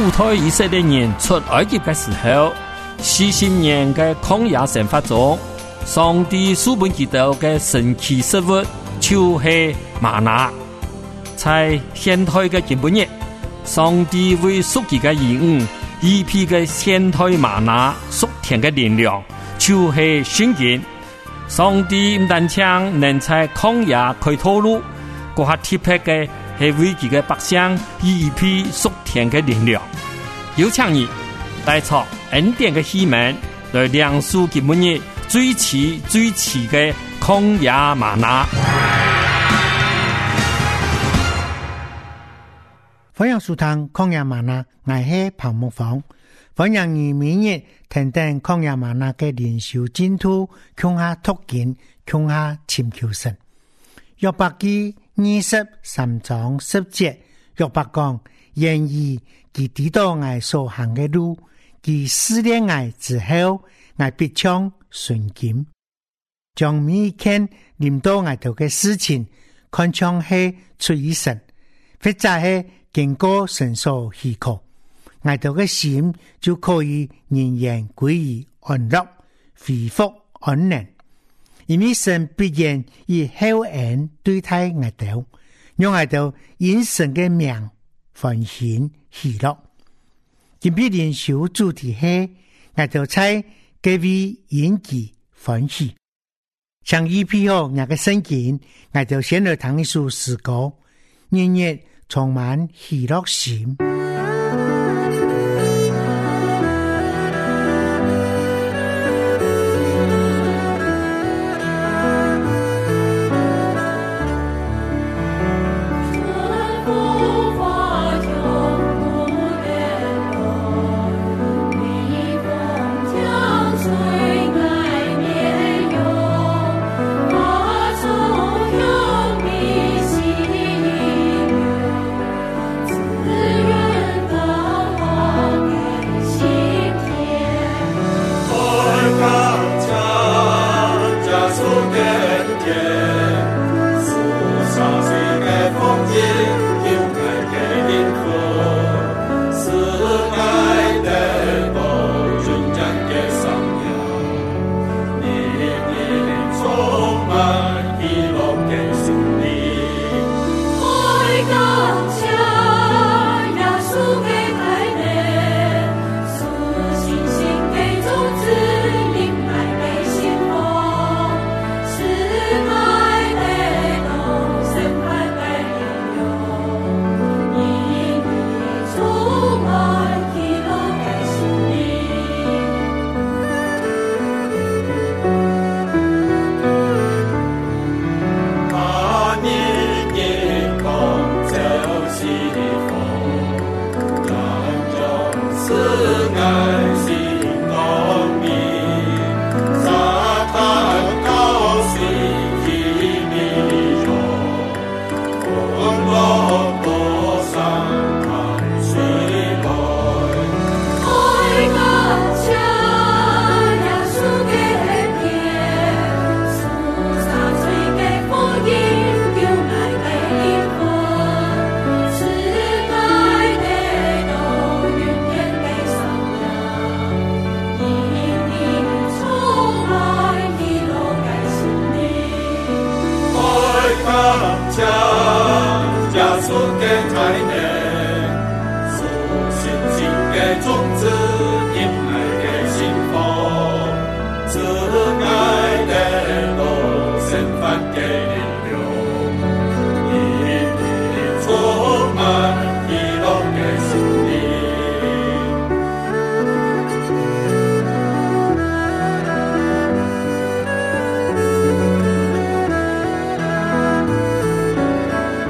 主推以色列人出埃及的时候，40年的曠野生活中，上帝赐给他們的神奇食物就是嗎哪。在現代的今日，上帝為屬佢嘅兒女預備嘅現代嗎哪屬天嘅力量，就是聖經。上帝唔單止能在曠野開道路，嗰下特別嘅係為佢嘅百姓預備屬天嘅力量。有請你帶出恩典嘅希望，來亮出今日最遲嘅曠野嗎哪。 歡迎收聽曠野嗎哪，我係彭木芳。歡迎你明日聽聽曠野嗎哪嘅靈修進度，向下讀經，向下尋求神。約伯記23章10節，約伯講：然而佢知道我所行嘅路，佢試煉我之後，我必將順境。將每一件臨到我頭嘅事情，看像係出於神，或者係經過神所許可，我哋嘅心就可以仍然歸於安樂、恢復安寧。因為神必然以厚恩對待我哋，讓我哋因神嘅名歡喜喜樂。今日靈修主題係我哋在各位因其歡喜。像預備好我嘅聖經，我哋先來聽一首詩歌，日日充滿喜樂心。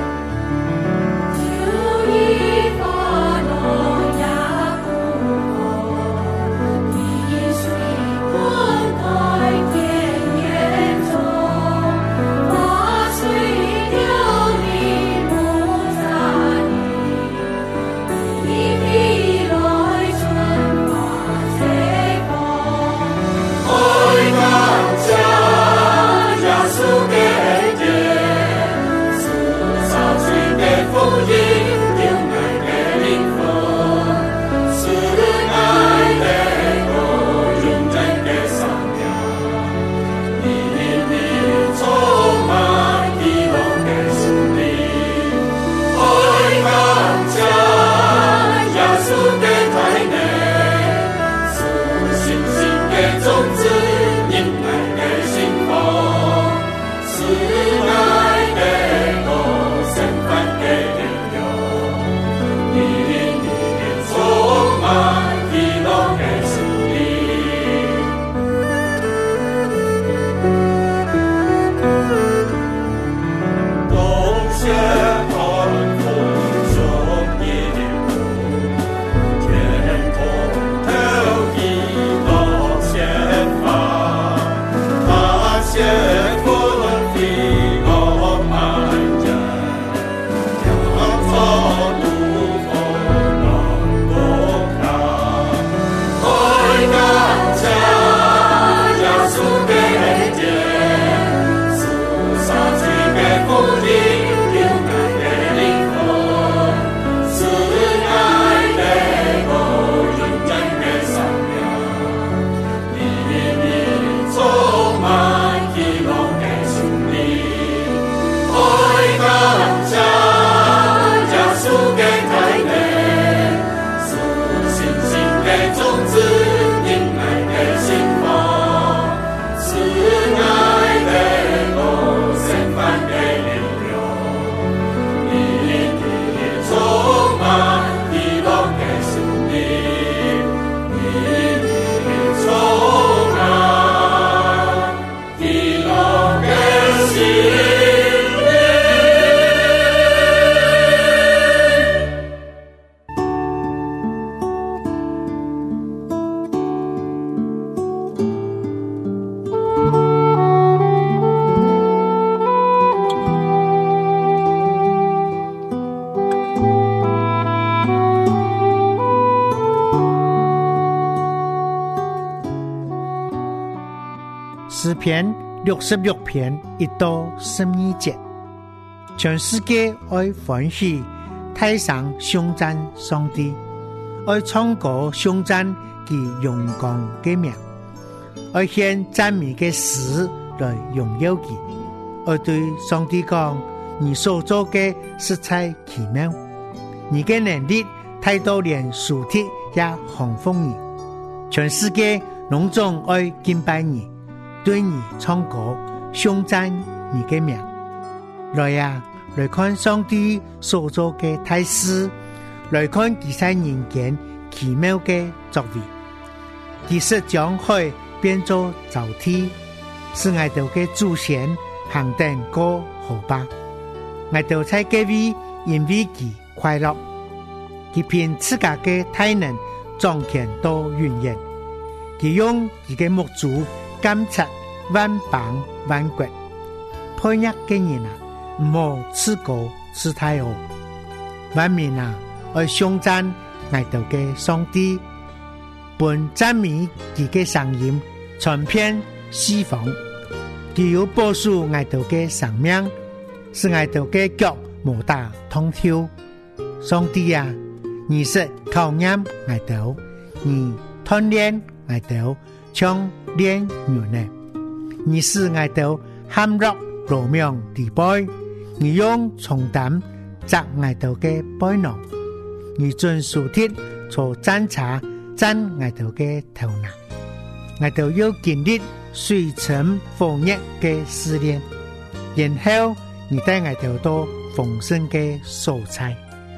主篇66篇1到12节，全世界爱欢喜，太上颂赞上帝，爱唱歌颂赞其荣光的名，爱献赞美的诗来荣耀其，爱对上帝讲：你所做的实在奇妙，你的能力太多，连树铁也降服你。全世界拢总爱敬拜你，对你唱歌颂赞你的名。来呀，来看上帝所做的大事，来看其在人间奇妙的作为。其实将海变作沼地，是我哋嘅祖先行登過河吧。我哋在各位因為其快樂，佢憑自家嘅體能彰顯到永遠。佢用佢嘅目珠監察萬邦萬國。配額嘅人啊，唔好自高自大哦。萬民啊，愛頌讚我哋嘅上帝。本讚美佢嘅聲音傳遍四方，佢有保守我哋嘅生命，使我哋嘅腳無大通跳。上帝啊，你是考驗我哋，你鍛鍊我哋，像練牛呢。你使我哋陷入羅命地背，你用重擔砸我哋嘅背囊，你盡數鐵做偵查。真我哋嘅頭腦，我哋要經歷水深火熱嘅試煉，然後你帶我哋到豐盛嘅蔬菜。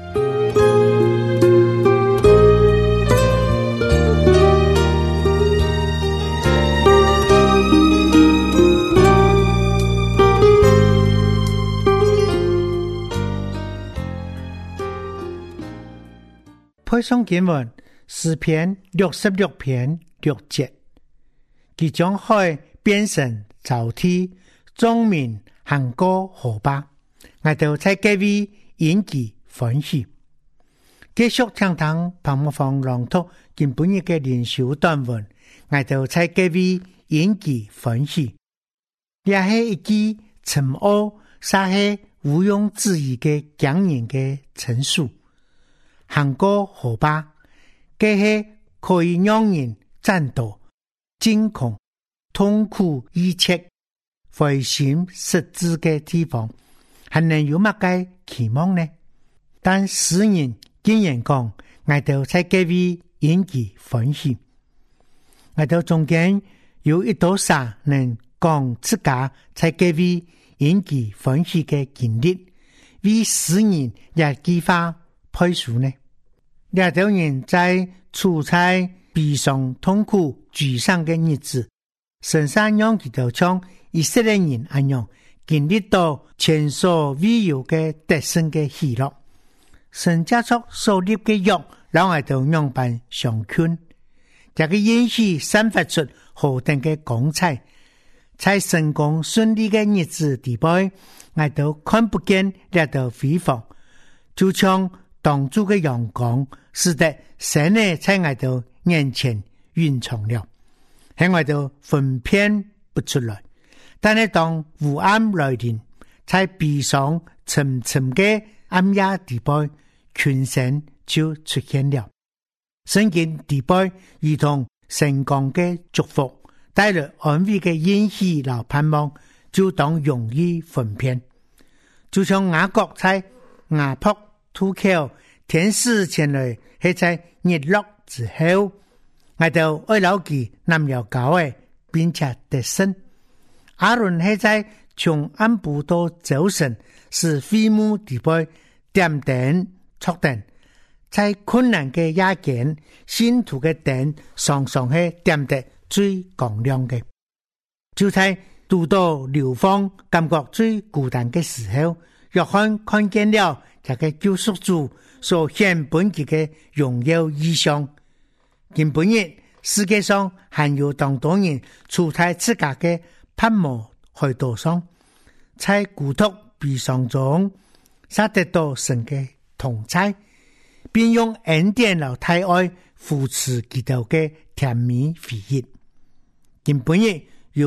配上經文。詩篇66篇6節，佢將海變成沼地，眾民行過河吧，我哋在各位引其歡喜。繼續聽聽彭木芳朗讀今本日嘅靈修短文，我哋在各位引其歡喜。也係一句沉奧，撒係毋庸置疑嘅強人嘅陳述。行過河吧。這是可以讓人戰鬥、驚恐、痛苦、憂切、灰心失志的地方，還能有乜嘅期望呢？但詩人竟然講，我哋在這位引其歡喜。我哋中間有一道沙能講自家在這位引其歡喜的經歷，為詩人也激發配書呢？兩條人在處在悲傷、痛苦、沮喪的日子，神山讓佢哋像以色列人一樣，經歷到前所未有的得勝的喜樂。神加速所立的約，讓我哋兩般相勸。這個演戲散發出何等的光彩，在成功順利的日子底背，我哋看不見這道輝煌，就像當主的陽光，使得神呢在我哋眼前隱藏了，喺我哋分辨不出來。但係當烏暗來臨，在悲傷沉沉嘅暗夜地背，群神就出現了。聖經地背如同成功嘅祝福，帶來安慰嘅欣喜和盼望，就當容易分辨。就像雅各在雅博渡口，天使前來係在日落之後，我哋愛牢記南窯高嘅，並且得勝。亞倫係在從暗部到早晨，是會幕地背點燈燭燈，在困難嘅夜間，信徒嘅燈常常係點得最光亮嘅。就在讀到流放感覺最孤單嘅時候，約翰看見了這個救贖主所顯本己嘅榮耀異象。今本日世界上還有當多人處在自家嘅盼望海島上，在孤獨悲傷中，才得到神嘅同在，並用恩典和大愛扶持基督嘅甜蜜回憶。今本日有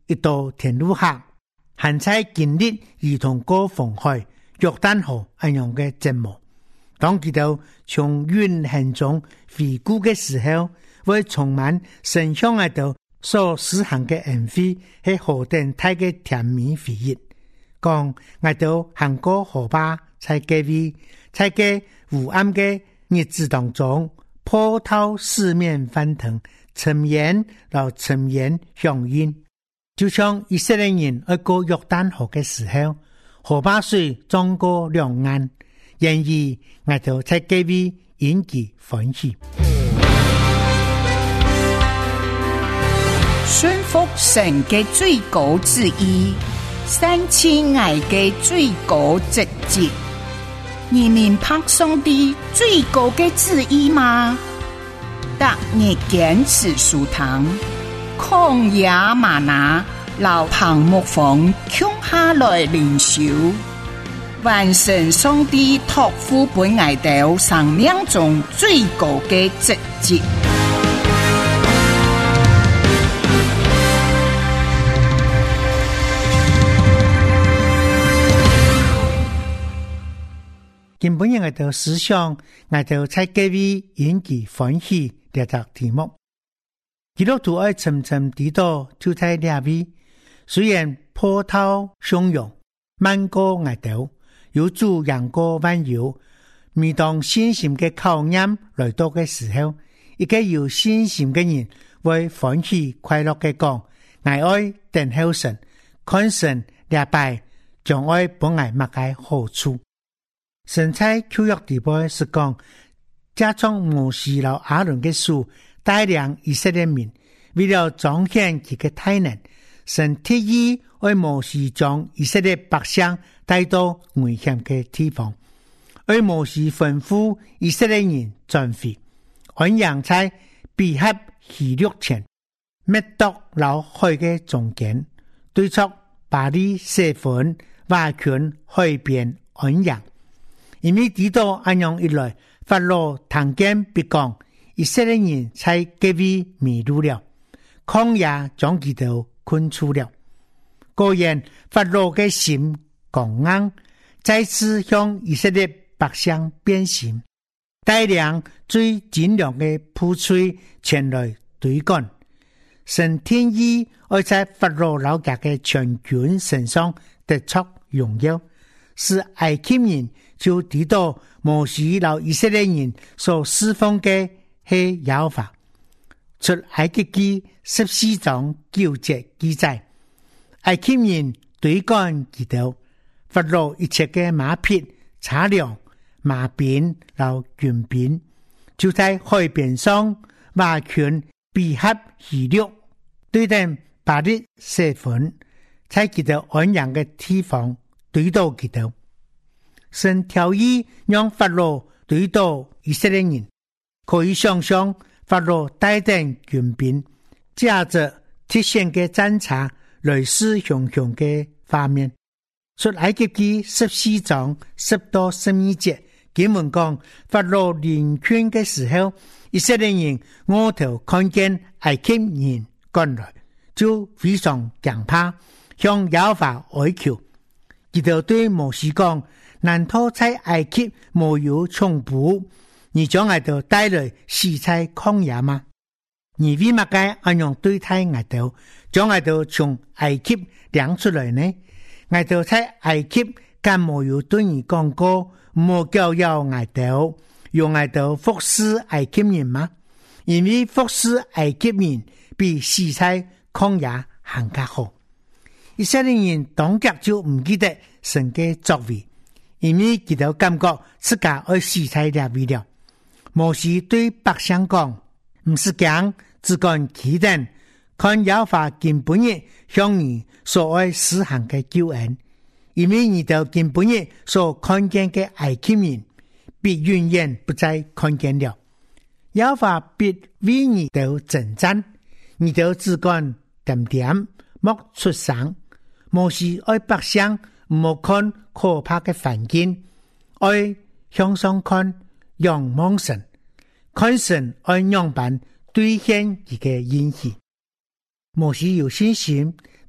一到田路下，還在經歷如同過紅海、約旦河一樣嘅折磨。當佢哋從遠行中回顧嘅時候，會充滿神向喺度所施行嘅恩惠，係何等大嘅甜蜜回憶。講喺度行過河壩，在嗰位，在嘅烏暗嘅日子當中，波濤四面翻騰，沉煙和沉煙相應。就像以色列人要過約旦河嘅時候，河壩水漲過兩岸，然而我哋在嗰位引起歡喜。 順服神嘅最高旨意，san親愛嘅最高職責，你明白上帝最高嘅旨意嗎？特日堅持書堂，曠野嗎哪，老彭木房共下來靈修，完成上帝託付本愛道生命中最高嘅職責。 今本日我哋思想，我哋在各位引起歡喜呢個題目。基督徒愛沉沉地道就在呢位，雖然波濤洶湧，漫過我哋，有主陽過萬有。每當信心嘅考驗來到嘅時候，一個有信心嘅人會歡喜快樂嘅講：我愛等候神，看神禮拜，將愛本愛擘開好處。神在舊約地步是講，加將摩西和亞倫嘅書帶領以色列民，為了彰顯佢嘅大能，神特意為摩西將以色列百姓帶到危險嘅地方，為摩西吩咐以色列人轉回，安營在比哈希錄前，滅毒老海嘅中間，對出巴黎社粉挖群海邊安營。因為知道安樣一來，法老聽見別講，以色列人在各位迷路了，曠野將佢哋困住了。果然法老嘅心剛硬，再次向以色列百姓變心，帶領最精良嘅部隊前來對幹。神天意愛在法老老家嘅全軍身上得出榮耀，是埃及人就提到摩西老以色列人所侍奉嘅係耶和華。出埃及記14章9節記載，埃及人對幹佢哋，法老一切嘅馬匹、車輛、馬兵、老軍兵，就在海邊上挖群比哈希錄，對等巴黎社粉，在佢哋安營嘅地方對到佢哋。神條意讓法老對到以色列人，可以想象法老帶領軍兵，駕着鐵線嘅戰車，來勢洶洶嘅畫面。出埃及記14章10到12節，經文講法老領軍嘅時候，以色列人額頭看見埃及人趕來，就非常驚怕，向耶和華哀求。佢就對摩西講：難道在埃及沒有重補，你將我哋帶來死在曠野嗎？你為乜嘅安樣對待我哋，將我哋從埃及領出來呢？我哋在埃及敢沒有對你講過，莫教育我哋，用我哋服侍埃及人嗎？因為服侍埃及人比死在曠野還較好。以色列人當家就唔記得神嘅作為，因為佢哋感覺自家要死在呢位了。摩西對百姓講：唔是講，只講期待，看耶和華今本日向你所愛施行嘅救恩，因為你哋今本日所看見嘅埃及人，必永遠不再看見了。耶和華必為你哋征戰，你哋只管點點，莫出聲。摩西愛百姓唔好看可怕嘅環境，愛向上看，仰望神，看神愛樣板兌現佢嘅應許。摩西有信心，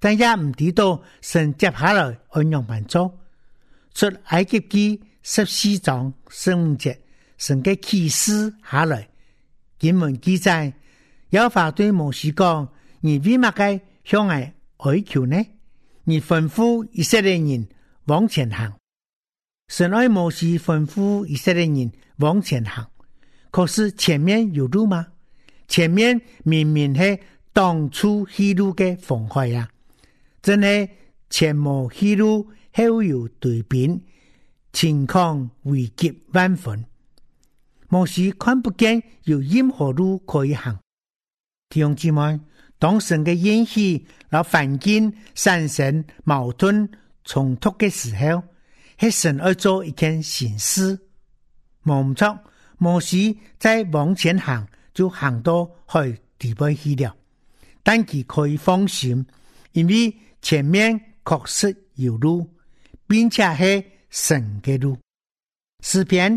但也唔知道神接下來按樣辦做。出埃及記14章15節，神嘅啟示下來，經文記載，耶和華對摩西講：你為乜嘅向我哀求呢？你吩咐以色列人往前行。神愛摩西吩咐以色列人往前行，可是前面有路嗎？前面明明係當初去路嘅紅海啊！真係前無去路，後有對邊，情況危急萬分。摩西看不見有任何路可以行。弟兄姊妹，當神嘅應許和環境產生矛盾衝突嘅時候，係神要做一件善事。冇錯，摩西在往前行就行到去地步去了，但佢可以放心，因為前面確實有路，並且係神嘅路。詩篇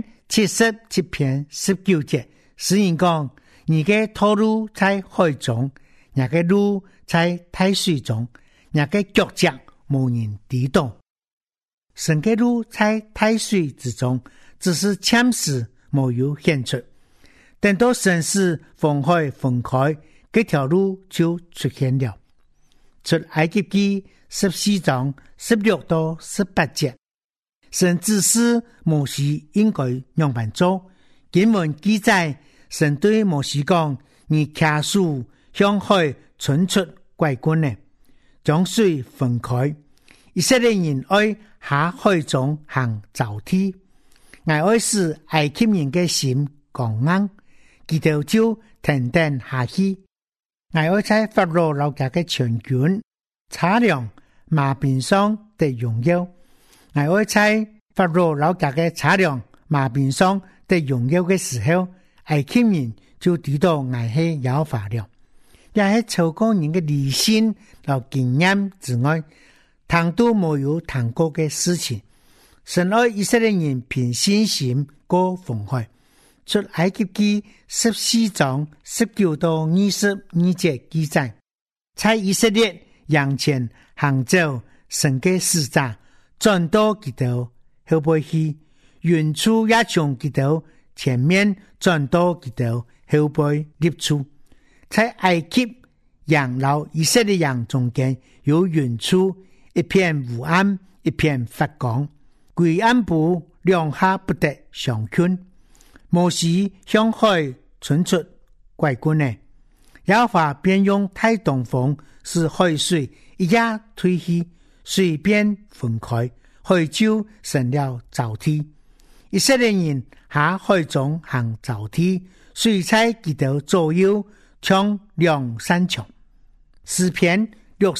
77篇19節，詩人講：你嘅道路在海中，你嘅路在大水中，你嘅腳腳無人抵擋。神嘅路在大水之中，只是暫時沒有顯出，等到神使紅海分開，這條路就出現了。出埃及記14章16到18節，神指示摩西應該樣辦做。經文記載，神對摩西講：你騎樹向海衝出拐棍呢，將水分開。以色列人愛下海中行走梯，我愛使埃及人嘅心剛硬，佢哋就停定下去。我愛在法老老家嘅全軍擦亮馬鞭上的榮耀，我愛在法老老家嘅擦亮馬鞭上的榮耀嘅時候，埃及人就知道我係有法了。也係超過人嘅理性和經驗之外，談都沒有談過嘅事情。神愛以色列人憑信心過紅海。出埃及記14章19到22節記載，在以色列向前行走，神嘅使者轉到佢哋後背去，遠處也從佢哋前面轉到佢哋後背立處。在埃及人老以色列人中間有遠處一片烏暗，一片發光，鬼暗部兩下不得相距。摩西向海衝出拐棍呢，耶和華便用大東風使海水一下退去，水便分開，海就成了走梯。以色列人下海中行走梯，水在佢哋左右唱兩三場。詩篇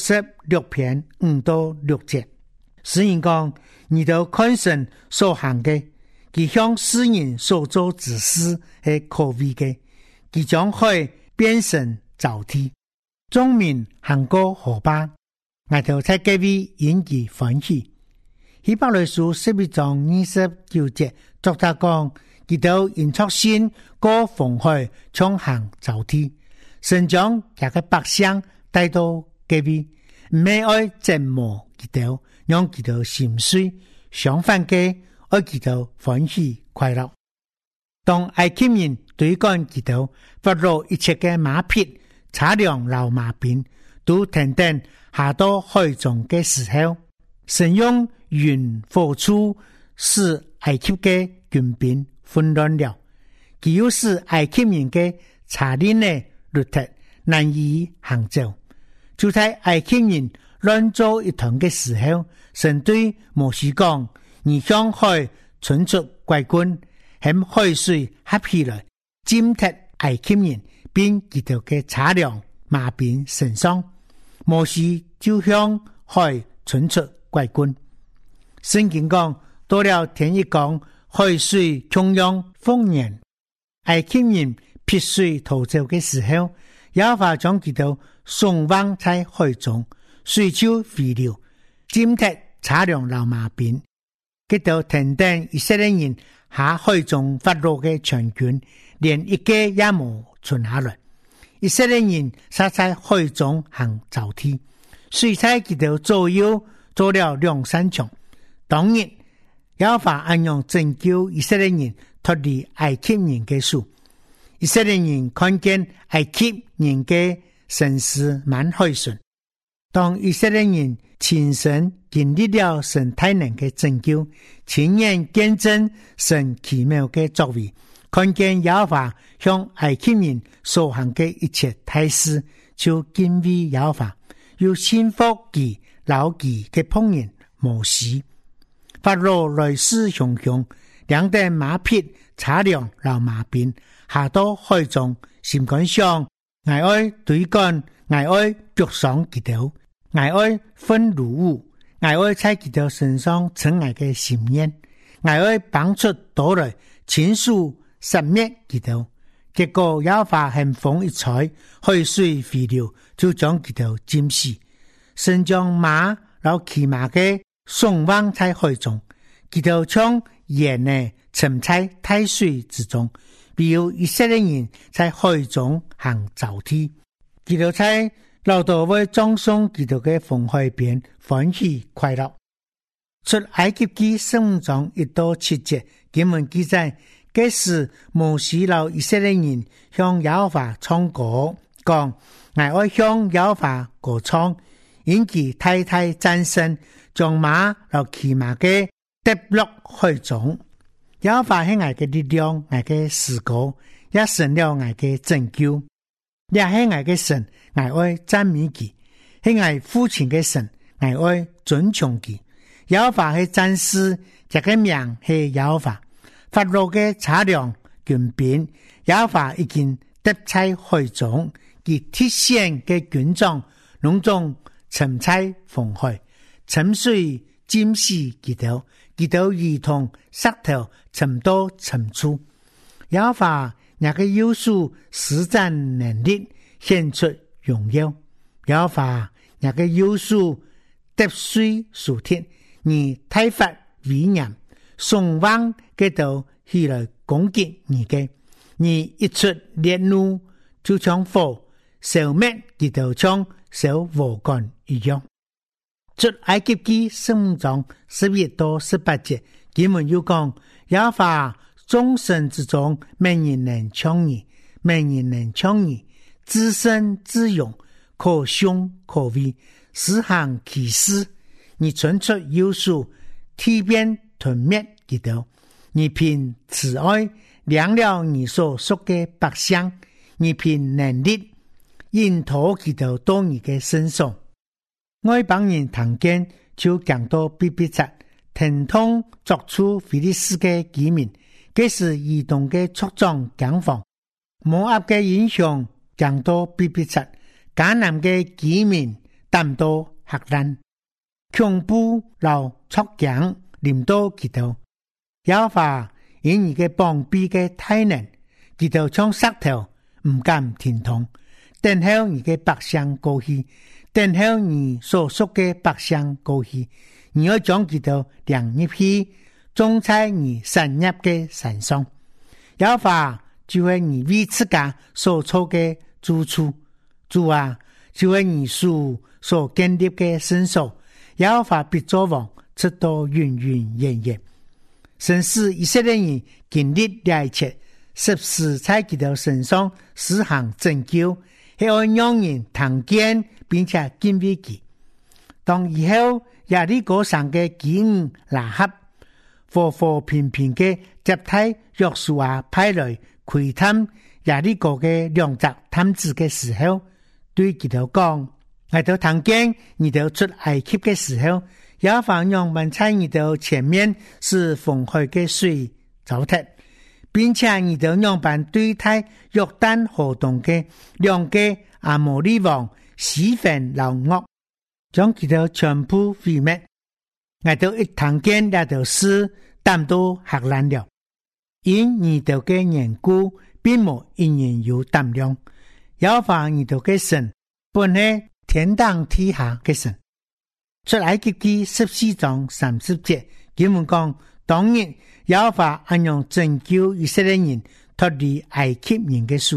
66篇5到6節，詩人講：你都看神所行嘅，佢向世人所做之事係可畏嘅，佢將海變成走梯，眾民行過河壩，我哋在各位引起歡喜。希伯來書11章29節，作者講：佢都因着信過紅海，衝行走梯，神將這個百姓帶到各位，唔係愛折磨佢哋，讓佢哋心碎，相反嘅愛佢哋歡喜快樂。當埃及人對幹佢哋，法老一切嘅馬匹、車輛、老馬兵都停定下到海中嘅時候，神用雲火柱使埃及嘅軍兵混亂了，佢又使埃及人嘅車輪呢駱駝難以行走。就在埃及人亂作一團嘅時候，神對摩西講：你向海衝出拐棍，向海水合起來，浸踢埃及人並佢哋嘅車輛馬兵身上。摩西就向海衝出拐棍。聖經講，到了天一光，海水洶湧豐年，埃及人撇水逃走嘅時候，耶和華將佢哋送往在海中，水就回流，浸踢車輛老馬兵，佢哋停定以色列人下海中法老嘅全軍，連一個也冇存下來。以色列人撒在海中行走梯， 水在佢哋左右做了兩山牆。當然耶和華按用拯救以色列人脫離埃及人嘅手，以色列人看見埃及人嘅神事蠻開順。當以色列人親身經歷了神大能嘅拯救，親眼見證神奇妙嘅作為，看見耶和華向埃及人所行嘅一切大事，就敬畏耶和華，又信服其老其嘅僕人摩西。法老來勢洶洶，兩隻馬匹擦亮老馬鞭，下到海中，心肝上，我愛對幹，我愛腳上佢條，我愛分如物，我愛在佢條身上成我嘅心願，我愛綁出刀來，親手殺滅佢條。結果耶和華狠風一吹，海水飛流，就將佢條浸死。神將馬老騎馬嘅送往在海中，佢條將鹽呢沉在大水之中，比如以色列人在海中行走梯。佢條在老道為葬送佢條嘅紅海邊歡喜快樂。出埃及記聖章1到7節經文記載，這時摩西老以色列人向耶和華唱歌，講我愛向耶和華歌唱，因其太太戰勝，將馬老騎馬嘅跌落海中。耶和華係我嘅力量，我嘅詩歌，也成了我嘅拯救。也係我嘅神，我愛讚美佢；係我父親嘅神，我愛尊重佢。耶和華係戰士，這個名係耶和華。法老嘅擦亮軍兵，耶和華已經跌在海中，其鐵線嘅軍裝隆重沉在紅海，沉水浸死佢條，佢條如同石頭沉到深處。耶和華那個有數實戰能力顯出榮耀，耶和華那個有數跌水數天，你太發威嚴，送往嘅度起來攻擊你嘅，你一出烈怒就像火燒滅佢度，像燒禾杆一樣。出埃及記聖章11到18節，經文又講耶和華眾神之中，沒人能像你，沒人能像你，自身自勇，可凶可畏，施行奇事。你存出有數，天邊吞滅佢度。你憑慈愛量了你所屬的百姓，你憑能力引導佢度到你的身上。外邦人聽見就講到比比扎，疼痛作出非利士的居民，這是移動的畜長講房。摩押的英雄講到比比扎，迦南的居民談到黑蘭，恐怖老畜強臨到佢度。耶和華因你嘅膀臂嘅大能，佢就像石頭唔敢停痛，等候你嘅百姓過去，等候你所屬嘅百姓過去，你要將佢就量入去，種在你產業嘅山上。耶和華就係你為自家所做嘅住處，主啊，就係你屬所建立嘅聖所。耶和華必作王，直到永永遠遠。神使以色列人經歷了一切，14在佢哋身上施行拯救，係要讓人聽見並且敬畏佢。當以後耶利哥上嘅基五拉合和和平平嘅接替約書亞派來窺探耶利哥嘅兩隻探子嘅時候，對佢哋講：我哋聽見你哋出埃及嘅時候，耶和華讓萬在你的前面是紅海的水糟蹋，並且你的讓辦對待約旦河東的兩個亞摩利王西番老惡，將佢哋全部毀滅。我哋一聽見那條事，膽都嚇爛了。因你哋嘅緣故，並冇因人有膽量。耶和華你哋嘅神，本係天當地下嘅神。出埃及記14章30節，經文講：當日耶和華按樣拯救以色列人脫離埃及人嘅手，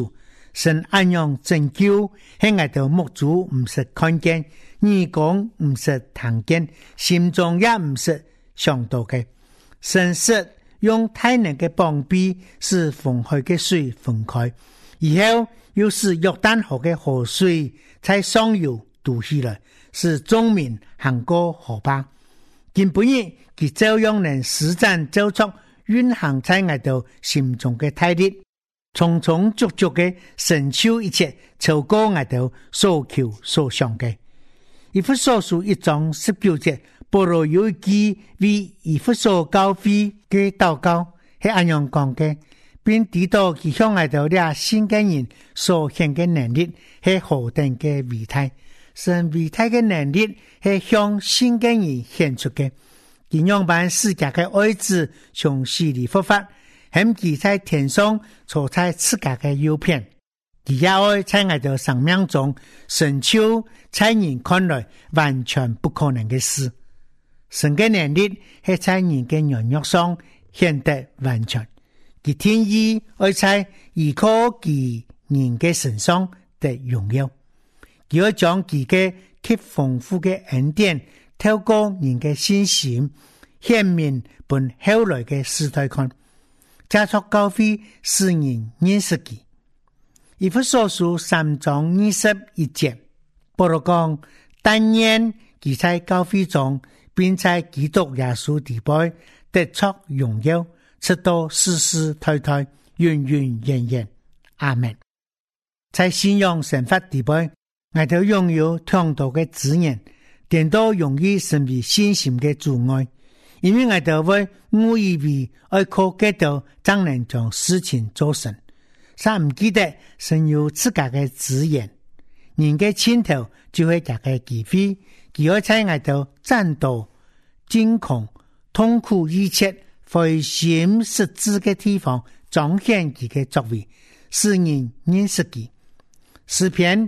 神安样拯救，喺我哋目主唔是看見，耳講唔是聽見，心中也唔是想到嘅。神是用大能嘅膀臂，使分開嘅水分開，以後又使約旦河嘅河水在上游渡起來，使眾民行過河吧。今本日佢照樣能施展做出運行在我哋心中嘅大力，充充足足嘅成就一切，超過我哋所求所想嘅。以弗所書1章19節，保羅有一句為以弗所教會嘅禱告，係咁樣講嘅，並提到佢向我哋啲新嘅人所顯嘅能力係何等嘅偉大，神偉大嘅能力係向新嘅人顯出嘅。佢讓辦世界嘅愛子從死裏復活，喺佢在天上坐在自家嘅右邊，佢也愛在我哋生命中成就在人看來完全不可能嘅事。神嘅能力係在人嘅軟弱上顯得完全，佢天意愛在依靠佢人嘅身上得榮耀，佢要將佢嘅極豐富嘅恩典透過人嘅信心顯明本後來嘅時代看，加速教會使人認識佢。以弗所書3章21節，保羅講，但願佢在教會中並在基督耶穌地位得出榮耀，直到世世代代永永遠遠。阿們。在信仰神法地位，我哋擁有強大嘅資源，點都容易成為信心嘅阻礙，因為我哋會誤以為愛靠基督才能將事情做成，但唔記得神有自家嘅資源，人嘅前頭就會夾嘅機會，佢會在我哋戰鬥、驚恐、痛苦一切、灰心失志嘅地方彰顯佢嘅作為，使人認識佢。詩篇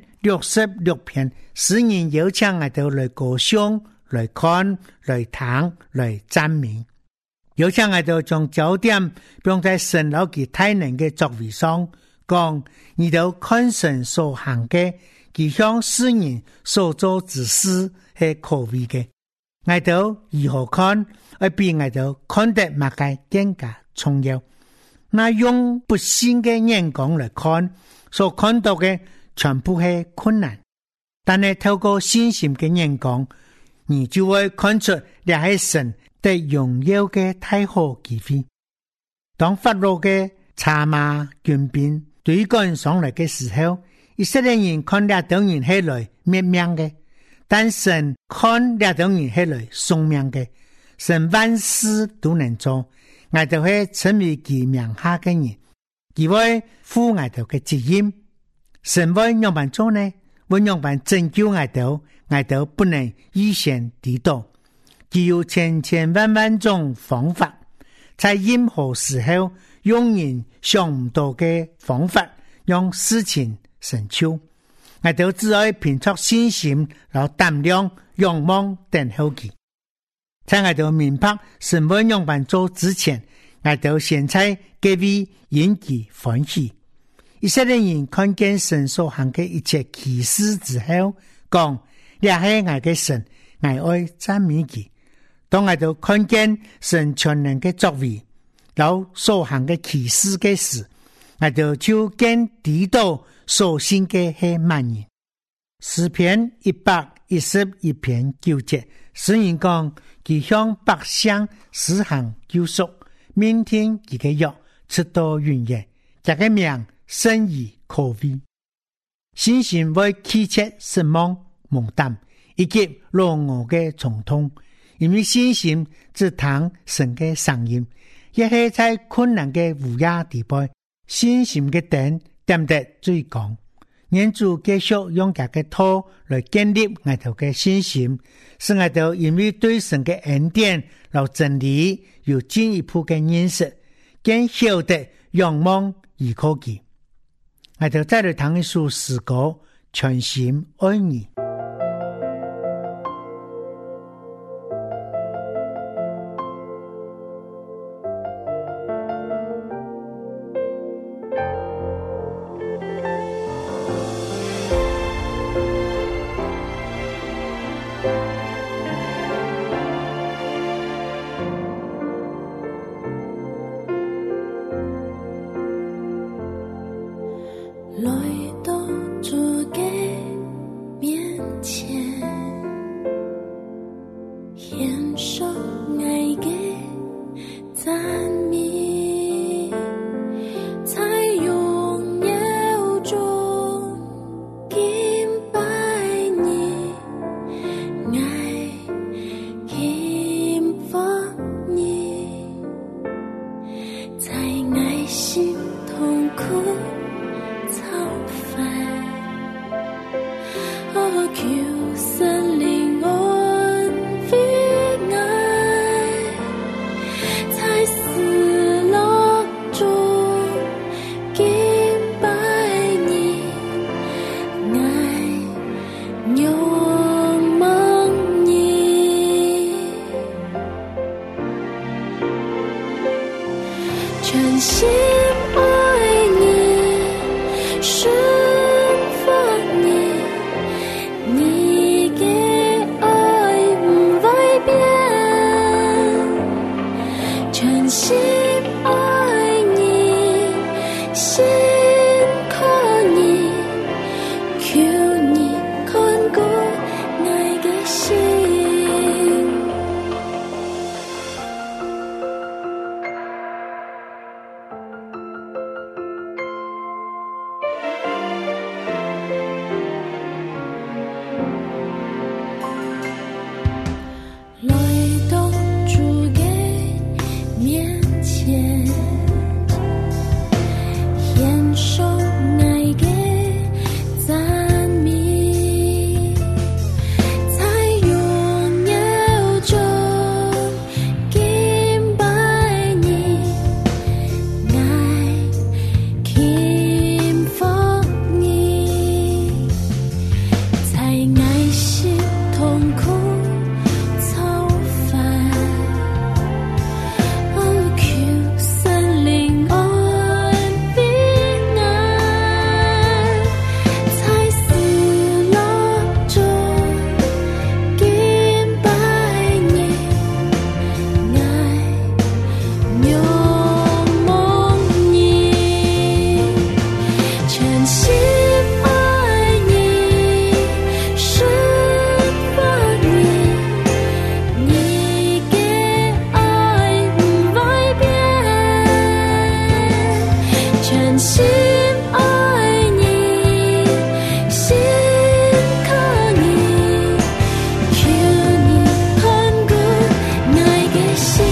66篇，使人邀請我哋來歌頌、來看、來聽、來讚美，邀請我哋將焦點放在神老佢大能嘅作為上，講你都看神所行嘅，佢向世人所做之事係可畏嘅，我哋如何看，而比我哋看得馬界更加重要。那用不信嘅眼光來看，所看到嘅全部係困難，但係透過信心嘅眼光，你就會看出你係神對榮耀嘅太好機會。當法老嘅參馬軍兵對趕上來嘅時候，以色列人看這等人係來滅命嘅，但神看這等人係來送命嘅。神萬事都能做，我哋會成為佢名下嘅人，佢會負我哋嘅責任。神會讓辦做呢？會讓辦拯救我哋不能預先抵擋。佢有千千萬萬種方法，在任何時候用人想唔到嘅方法，讓事情成就。我哋只愛憑着信心，然後膽量、仰望等候佢。在我哋明白神會讓辦做之前，我哋先在給予引起歡喜。以色列人看見神所行嘅一切奇事之後，講：你係我嘅神，我愛讚美佢。當我哋看見神全能嘅作為，然後所行嘅奇事嘅事，我哋就更知道所信嘅係萬人。詩篇111篇9節，詩人講：佢向百姓施行救贖，明天佢嘅約直到永遠，這個名深而可畏。信心會棄卻失望、蒙膽以及老我嘅傷痛，因為信心只聽神嘅聲音，也係在困難嘅烏鴉地背，信心嘅頂點得最高。願主繼續用這個土來建立我哋嘅信心，使我哋因為對神嘅恩典和真理有進一步嘅認識，更曉得仰望依靠佢。我哋再來談一首詩歌，全心愛你。 全心爱你，顺服你，你的爱不改变，全心爱你，心靠你，求你看顾我的心。来到主的面前，献上爱的赞美，在荣耀中敬拜你，爱敬奉你，在爱心痛苦操烦，求神灵安平安，在死乐中敬拜你，爱仰望你，全心爱你，顺服你，你的爱不改变，全心爱你，心靠你，求你看顾我的心。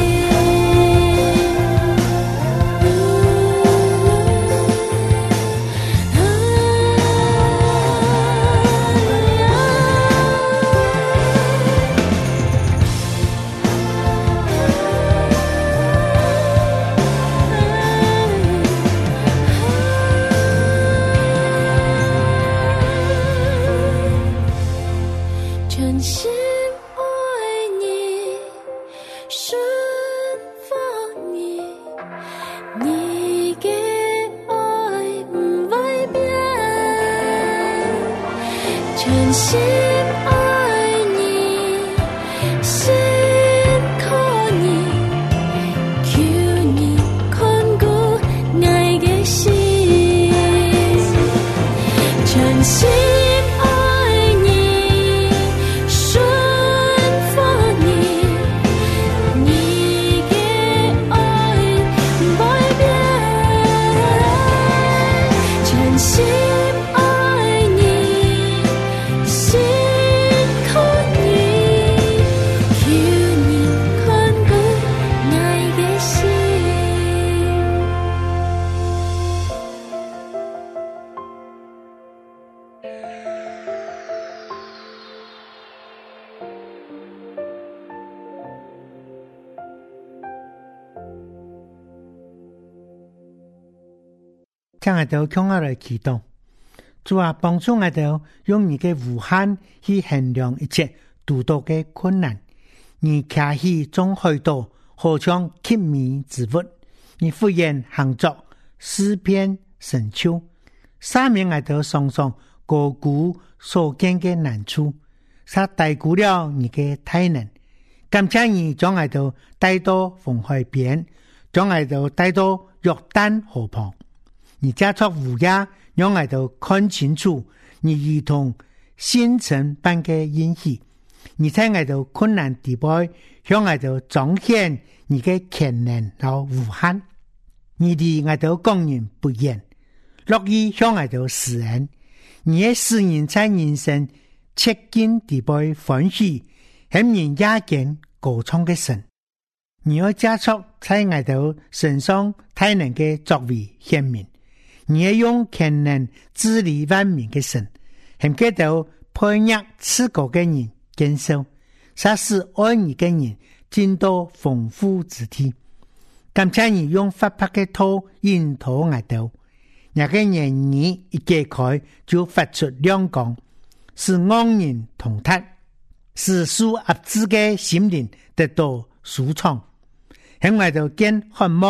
全心爱你，顺服你，你的爱不改变，全心爱你，心靠你，求你看顾我的心，全心爱你，顺服你，你的爱不改变，全心爱你，心靠你，求你看顾我的心。 请我哋向我来祈祷，主啊，帮助我哋用你嘅无限去衡量一切遇到嘅困难。你卡起中许多，好像极美之物。你忽然行作诗篇神秋，赦免我哋常常高估所见嘅难处，煞低估了你嘅大能。感谢你将我哋带到红海边，将我哋带到约旦河旁。你加出乌鸦，让我哋看清楚你如同星辰般嘅恩许。你在我哋困难地步，向我哋彰显你嘅全能和无限。你哋我哋供人不言，乐意向我哋施恩。你嘅使人在人生切近地步欢喜，向人也见高创嘅神。你要加速在我哋身上太能嘅作为显明。你要用全能治理万民嘅神，向佢到配合此國嘅人堅守，使使愛你嘅人進到豐富之地。感謝你用發拍嘅土引導我哋，那個言語一解開就發出亮光，使安人同達，使屬壓制嘅心靈得到舒暢。向我哋見渴望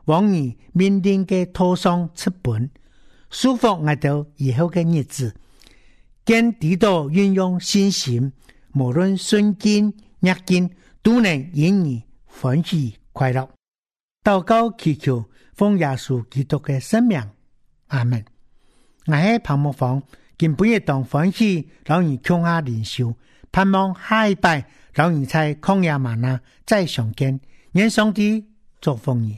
往你命定嘅土上出本，祝福我哋以後嘅日子。見地道運用信心，無論順境逆境，都能因你歡喜快樂。禱告祈求奉耶穌基督嘅聖名，阿門。我係彭木芳，今半夜當歡喜，讓你共下靈修，盼望下一拜，讓你在曠野嗎哪再相見。願上帝祝福你。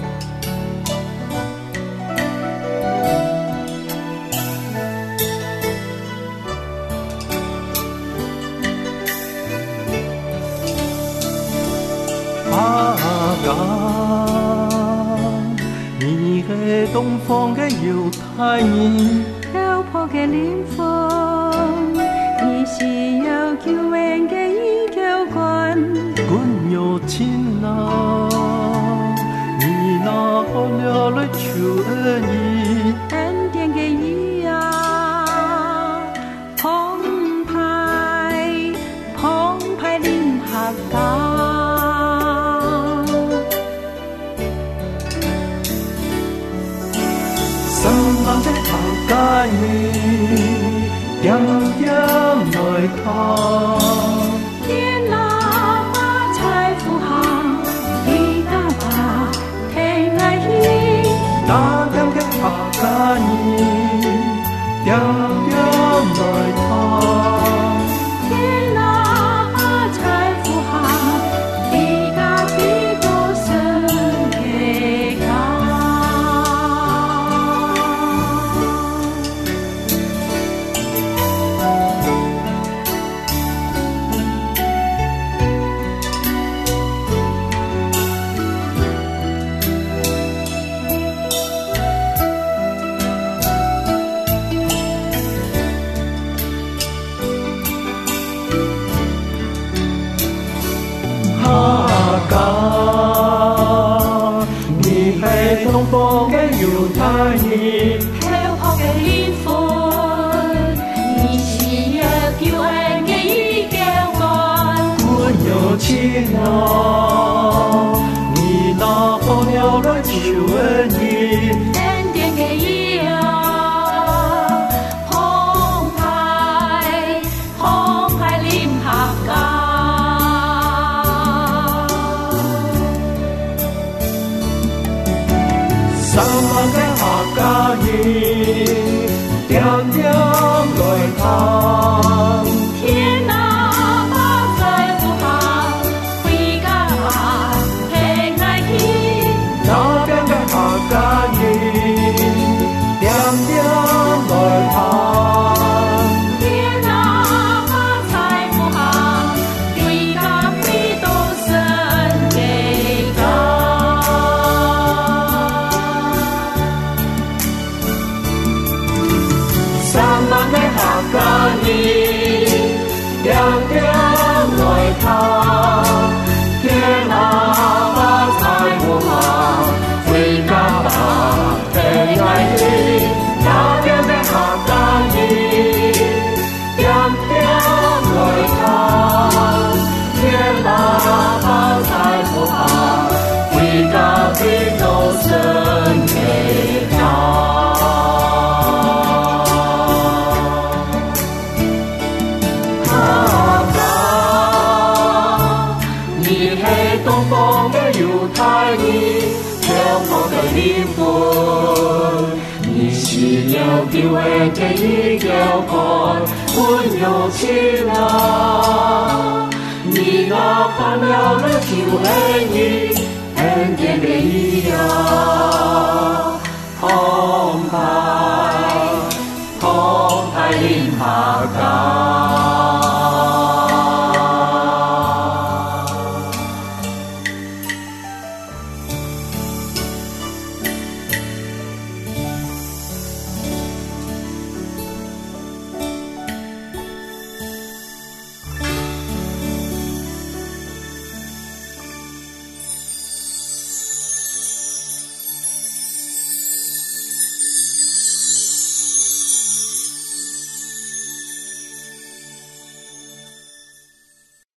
你係東方嘅猶太人， 漂泊嘅靈魂，你是有救恩嘅依靠君。 君有情啊，你拿好了來求恩義， 恩典嘅義啊，澎湃臨合港。 帶你點點來看， 天哪把財富行，地大把天愛意， 那點嘅客家你點點來看， 天哪把財富行，地大地多神嘅家。 東方嘅猶太人， 漂泊嘅靈魂，你是有救恩嘅依靠君。 君有情啊，你拿好了來求恩義， 恩典嘅義啊，澎湃臨合港。 三萬嘅客家人，點點來看， 天哪把財富行，回家平安喜。 那邊嘅客家人，點點來看， 天哪把財富行，回家回到神嘅家。 客家人點點來看，天哪把財富行，回家吧平安喜。那邊嘅客家人點點來看，天哪把財富行，回家回到神嘅家。東方嘅猶太人，漂泊嘅靈魂，你是有救恩嘅依靠君。君有情啊，你拿好了來求恩義，恩典嘅義啊，澎湃臨合港。